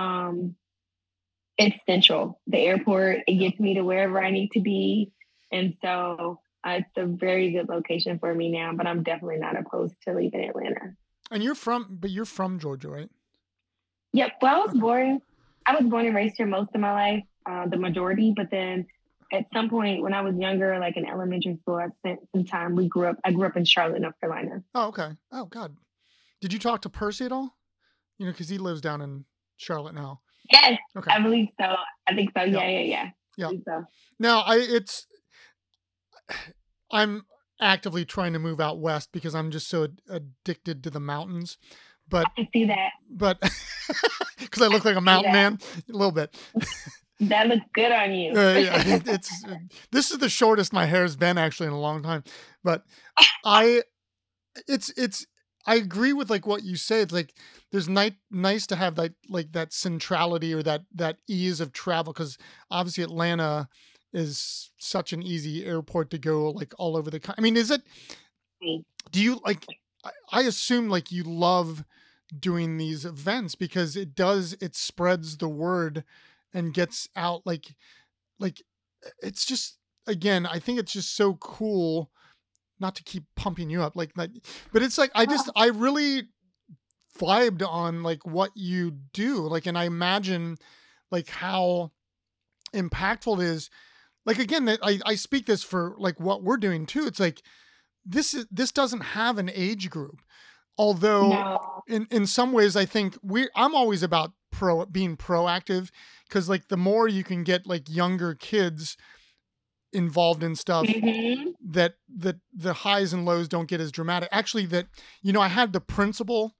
it's central. The airport, it gets me to wherever I need to be. And so it's a very good location for me now, but I'm definitely not opposed to leaving Atlanta. And you're from Georgia, right? Yep. Well, I was born and raised here most of my life, the majority. But then at some point when I was younger, like in elementary school, I spent some time. I grew up in Charlotte, North Carolina. Oh, okay. Oh, God. Did you talk to Percy at all? Because he lives down in Charlotte now. Yes, okay. I believe so. I think so. Yeah. So. Now, I'm actively trying to move out west because I'm just so addicted to the mountains. But I see that. But because I look like a mountain man a little bit. That looks good on you. This is the shortest my hair's been actually in a long time. But I agree with like what you say. It's like there's nice to have that centrality or that ease of travel, because obviously Atlanta is such an easy airport to go like all over the country. I mean, do you like, I assume like you love doing these events because it spreads the word and gets out like it's just, again, I think it's just so cool, not to keep pumping you up but it's like, I really vibed on like what you do. Like, and I imagine like how impactful it is. Like, again, I speak this for like what we're doing too. It's like, this doesn't have an age group. Although in some ways I think I'm always about being proactive, because like the more you can get like younger kids involved in stuff, that the highs and lows don't get as dramatic. Actually, I had the principal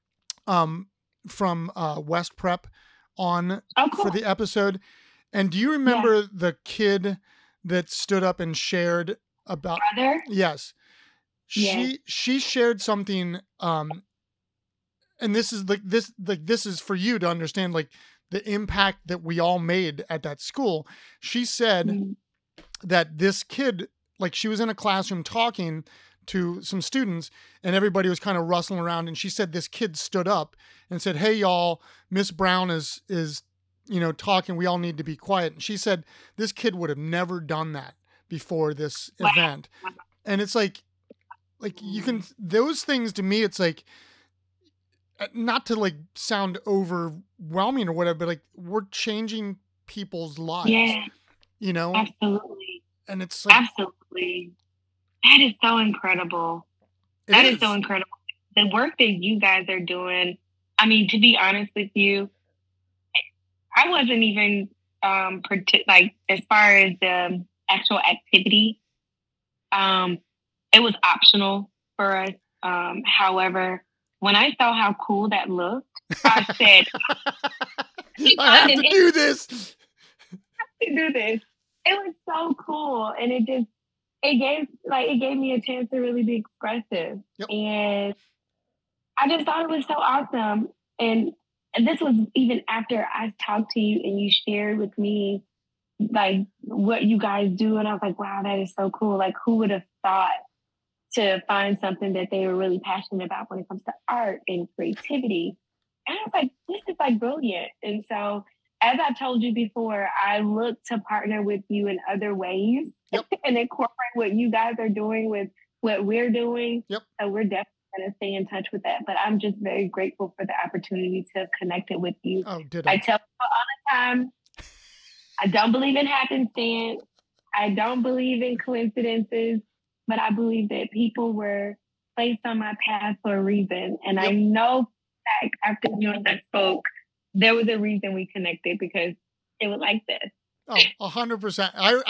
from West Prep on for the episode. And do you remember the kid that stood up and shared about brother? Yes. She shared something, and this is this is for you to understand like the impact that we all made at that school. She said that this kid, like, she was in a classroom talking to some students and everybody was kind of rustling around, and she said this kid stood up and said, "Hey y'all, Miss Brown is talking, we all need to be quiet." And she said this kid would have never done that before this event. And it's like you can, those things to me, it's like, not to like sound overwhelming or whatever, but like we're changing people's lives. Absolutely. And it's like, absolutely, that is so incredible. That is so incredible. The work that you guys are doing. I mean, to be honest with you, I wasn't even as far as the actual activity. It was optional for us. However, when I saw how cool that looked, I said, I have to do this. It was so cool. And it gave me a chance to really be expressive. Yep. And I just thought it was so awesome. And this was even after I talked to you and you shared with me like what you guys do. And I was like, wow, that is so cool. Like, who would have thought to find something that they were really passionate about when it comes to art and creativity. And I was like, this is like brilliant. And so, as I told you before, I look to partner with you in other ways and incorporate what you guys are doing with what we're doing. Yep. So we're definitely going to stay in touch with that. But I'm just very grateful for the opportunity to connect it with you. Oh, did I tell people all the time, I don't believe in happenstance. I don't believe in coincidences, but I believe that people were placed on my path for a reason. And I know that after you and I spoke, there was a reason we connected, because it was like this. Oh, 100%.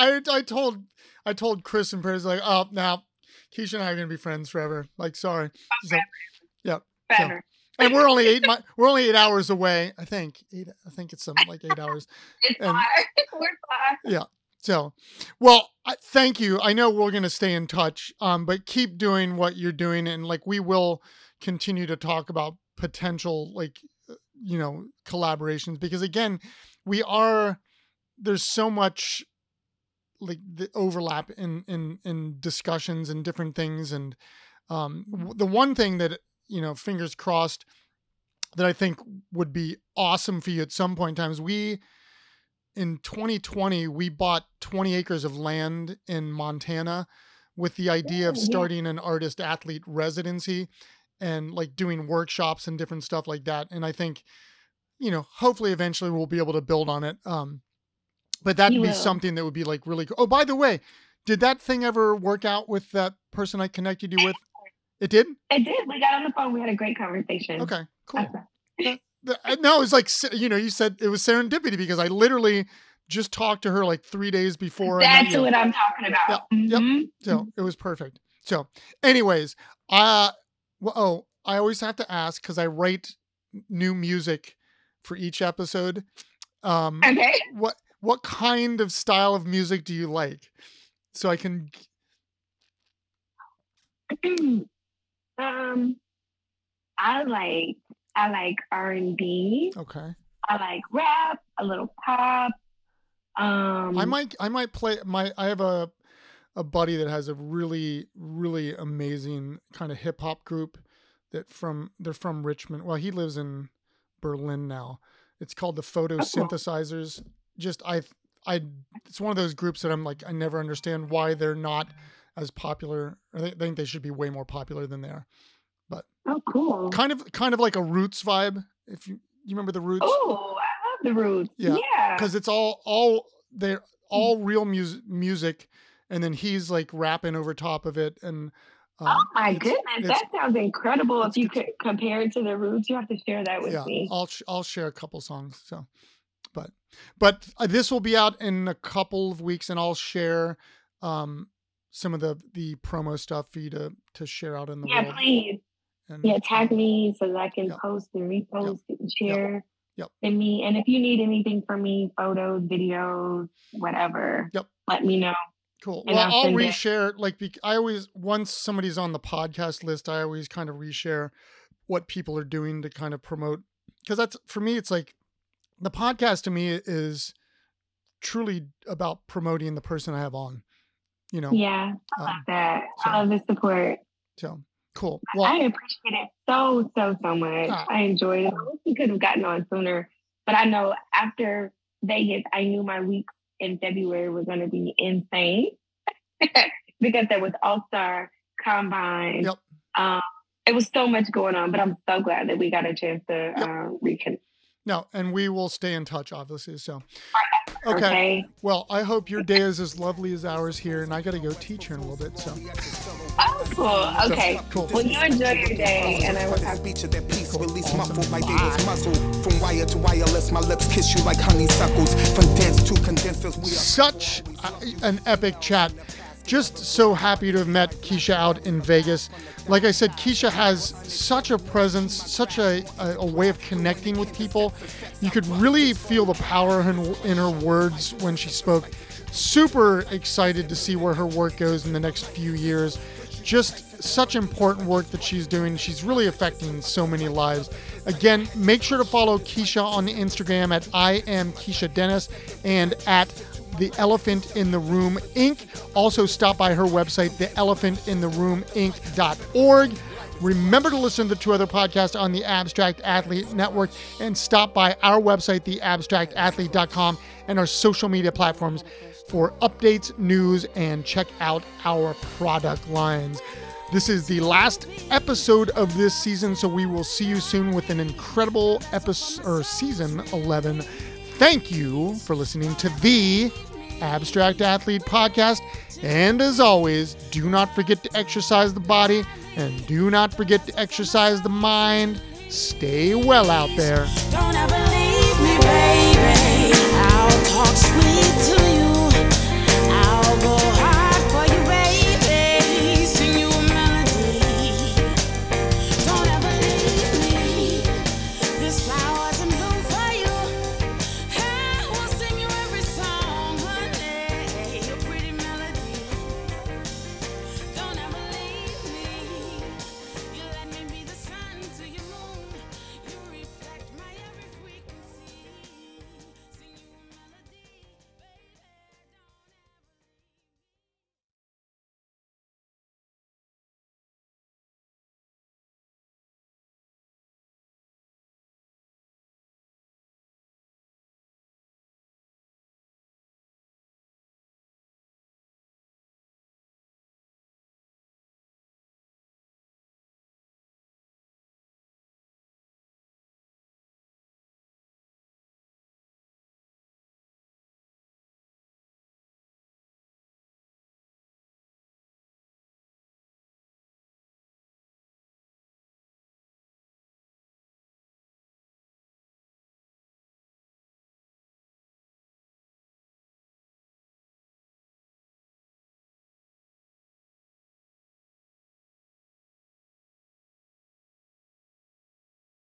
I told Chris and Paris, like, oh, now Keisha and I are gonna be friends forever. Like, sorry. So, yeah. Forever. So, and we're only 8 hours away. I think it's something like 8 hours. It's far. We're far. Yeah. So, well, thank you. I know we're gonna stay in touch. But keep doing what you're doing, and like we will continue to talk about potential, like, collaborations, because again, there's so much like the overlap in discussions and different things. And the one thing that, fingers crossed, that I think would be awesome for you at some point in time, in 2020, we bought 20 acres of land in Montana with the idea of starting an artist athlete residency and like doing workshops and different stuff like that. And I think, hopefully eventually we'll be able to build on it. But that'd be something that would be like really cool. Oh, by the way, did that thing ever work out with that person I connected you with? It did? It did. We got on the phone. We had a great conversation. Okay, cool. No, it was like, you said it was serendipity, because I literally just talked to her like 3 days before. That's what I'm talking about. Yep. So it was perfect. So anyways, I always have to ask, because I write new music for each episode. Okay. What kind of style of music do you like? So I can. I like R&B. Okay. I like rap, a little pop. I might play I have a buddy that has a really, really amazing kind of hip hop group they're from Richmond. Well, he lives in Berlin now. It's called the Photosynthesizers. It's one of those groups that I'm like, I never understand why they're not as popular. I think they should be way more popular than they are. But cool. Kind of like a Roots vibe. If you remember the Roots. Oh, I love the Roots. Yeah. Because it's they're all real music, and then he's like rapping over top of it. And oh my goodness, that sounds incredible. If you could compare it to the Roots, you have to share that with me. I'll share a couple songs. So, but this will be out in a couple of weeks, and I'll share some of the promo stuff for you to share out in the world. Yeah, please. And, tag me so that I can post and repost and share. Yep. And me, and if you need anything from me, photos, videos, whatever, let me know. Cool. Well, I'll reshare. Like, I always, once somebody's on the podcast list, I always kind of reshare what people are doing to kind of promote. Because that's, for me, it's like, the podcast to me is truly about promoting the person I have on. Yeah, I like that. I love the support. So cool. Well, I appreciate it so much. I enjoyed it. I wish we could have gotten on sooner, but I know after Vegas, I knew my weeks in February were going to be insane because there was All-Star Combine. Yep. It was so much going on, but I'm so glad that we got a chance to reconnect. No, and we will stay in touch, obviously. So, okay. Well, I hope your day is as lovely as ours here, and I got to go teach her in a little bit. So. Oh, cool. Okay. So, cool. Well, you enjoy your day, and I will have speech of that peace release muffled like they was muzzled. From wire to wireless, my lips kiss you like honeysuckles. From dense to condensers, we are such an epic chat. Just so happy to have met Keisha out in Vegas. Like I said, Keisha has such a presence, such a way of connecting with people. You could really feel the power in her words when she spoke. Super excited to see where her work goes in the next few years. Just such important work that she's doing. She's really affecting so many lives. Again, make sure to follow Keisha on Instagram at I am Keisha Dennis and at The Elephant in the Room Inc. Also stop by her website, theelephantintheroom.inc.org. Remember to listen to the 2 other podcasts on the Abstract Athlete Network and stop by our website, theabstractathlete.com, and our social media platforms for updates, news, and check out our product lines. This is the last episode of this season, so we will see you soon with an incredible episode or season 11. Thank you for listening to the Abstract Athlete Podcast. And as always, do not forget to exercise the body and do not forget to exercise the mind. Stay well out there. Don't ever leave me, baby.